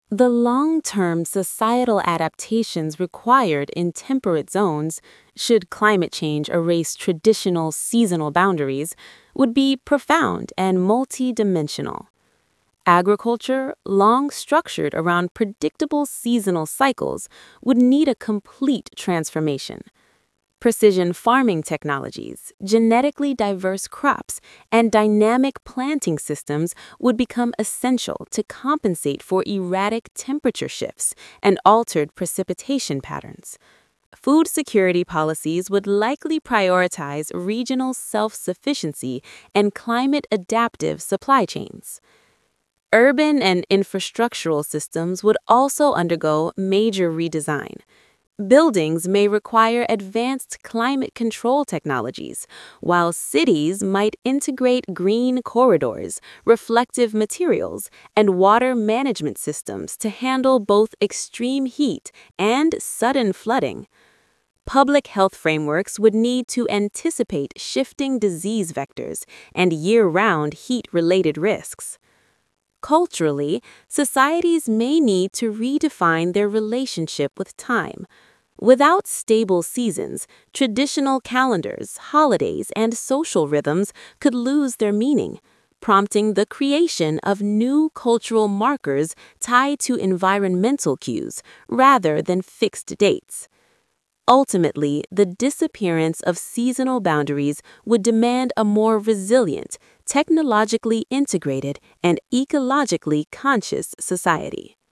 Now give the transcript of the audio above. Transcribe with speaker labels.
Speaker 1: The long-term societal adaptations required in temperate zones, should climate change erase traditional seasonal boundaries, would be profound and multidimensional. Agriculture, long structured around predictable seasonal cycles, would need a complete transformation. Precision farming technologies, genetically diverse crops, and dynamic planting systems would become essential to compensate for erratic temperature shifts and altered precipitation patterns. Food security policies would likely prioritize regional self-sufficiency and climate-adaptive supply chains. Urban and infrastructural systems would also undergo major redesign. Buildings may require advanced climate control technologies, while cities might integrate green corridors, reflective materials, and water management systems to handle both extreme heat and sudden flooding. Public health frameworks would need to anticipate shifting disease vectors and year-round heat-related risks. Culturally, societies may need to redefine their relationship with time. Without stable seasons, traditional calendars, holidays, and social rhythms could lose their meaning, prompting the creation of new cultural markers tied to environmental cues rather than fixed dates. Ultimately, the disappearance of seasonal boundaries would demand a more resilient, technologically integrated, and ecologically conscious society.